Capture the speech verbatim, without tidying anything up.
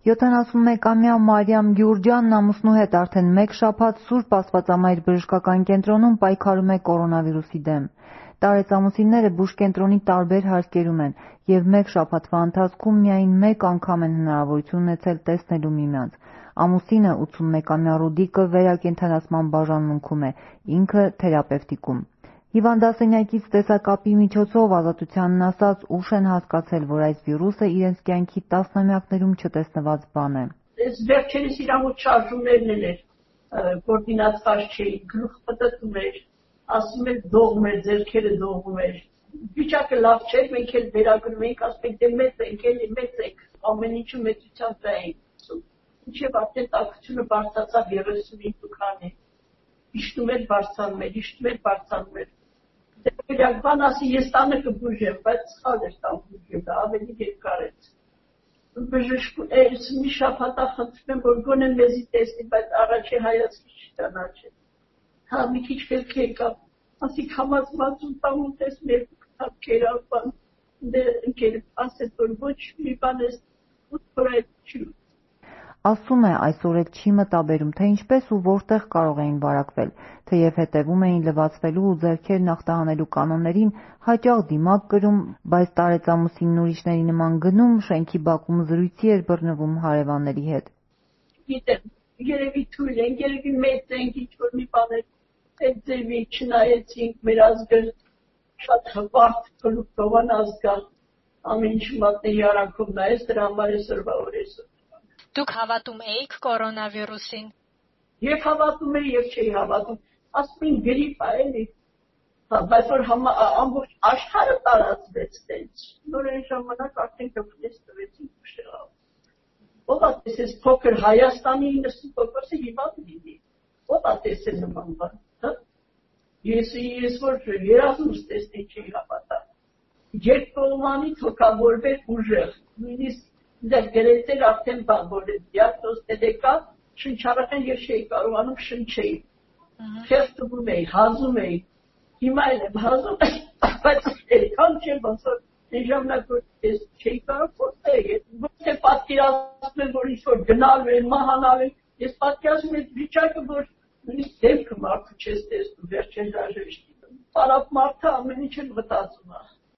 յոթանասունմեկամյա Մարիամ Գյուրջյանն ամուսնու հետ արդեն մեկ շաբաթ Սուրբ Աստվածամայր բժշկական կենտրոնում պայքարում է կորոնավիրուսի դեմ։ Տարեցամուսինները բուժկենտրոնի տարբեր հարկերում են և մեկ շաբաթվա ընթացքում միայն մեկ անգամ են հնարավորություն ունեցել տեսնելու միմյանց։ Ամուսինը ութսունմեկամյա Ռուդիկը վերակենդանացման բաժանմունքում է, ինքը թերապևտիկում։ Հիվանդասենյակից տեսակապի միջոցով Ազատությանն ասաց, ուշ են հասկացել, որ այս վիրուսը իրենց կյանքի տասնամյակներում չտեսնված բան է։ Այս վերջերս իրանոց շարժումներն էր, կոորդինացված չէի, գլուխ պտտում էր, ասում էր դողում էր, ձեռքերը դողում էր։ Վիճակը լավ չէր, մենք էլ վերագրում էինք, ասում ենք, դե մեծ ենք, էլի մեծ ենք, ամեն ինչը մեծության վրա էինք ասում։ Մինչև արդեն տաքությունը բարձրացավ երեսունհինգ քանի։ Իշտում էր բարձրանում էր, իշտում էր բարձրանում էր։ Դե բան ասի, ես տանը կբուժեմ, բայց սխալ էր տան բուժեմ, դա ավելի երկար է։ Բժշկու էս մի շաբաթ խնդրում եմ, որ գոնե մեզի տեսնի, բայց առաջի հայացքի չճանաչել։ Հա մի քիչ քերք եկավ, ասի համացվածում տանում տեսնում երկու քթապ կերավ բան, դե ընկեր ասեց, որ ոչ մի բան ես որ այդ չի։ Ասում է, այսօր էլ չի մտաբերում, թե ինչպես ու որտեղ կարող էին վարակվել, թեև հետևում էին լվացվելու ու ձեռքերն ախտահանելու կանոններին, հաճախ դիմակ կրում, բայց տարեցամուսինն ուրիշների նման գնում, շենքի բակում զրույցի էր բռնվում հարևանների հետ։ Գիտեմ, երևի թույլ են, երևի մեծ ենք, ինչ-որ մի բան է, այդ ձևի չնայեցինք, մեր ազգը շատ հպարտ գլուխովան ազգա, ամեն ինչ մատնեի արանքով նայես, դրա համար այսօրվա օրեսօր։ Դուք հավատում էիք կորոնավիրուսին։ Եվ հավատում էի, և չէի հավատում, ասում էին գրիպ է, էլի, բայց որ ամբողջ աշխարհը տարածվեց տենց, նոր այն ժամանակ արդեն կպնես տվեցին ուշեղավ։ Ով ա տեսես փոքր Հայաստանի իննսուն տոկոսը հիվանդ լինի, ով ա տեսել նման բան, հա։ Ես ես որ երազումս տեսնի չի հավատա։ Երբ կողմանի թոքավորվեր ուժեղ, նույնիսկ դեռ գրեցել արդեն բան, որ դիագնոզ դեկա, շնչառական ես չէի կարողանում շնչեի։ Խեղդվում էի, հազում էի։ Հիմա էլ եմ հազում, բայց այդքան չէ, ոնց որ այն ժամանակ որ ես չէի կարող խոսել, ոչ թե պատկերացնում եմ, որ ինչ-որ գնալու են, մահանալու են, ես պատկերացնում եմ վիճակը, որ նույնիսկ դեմքը մարդու չես տեսնում, վերջին հրաժեշտի։ Պարապ մարդը ամեն ինչ էլ մտածում է։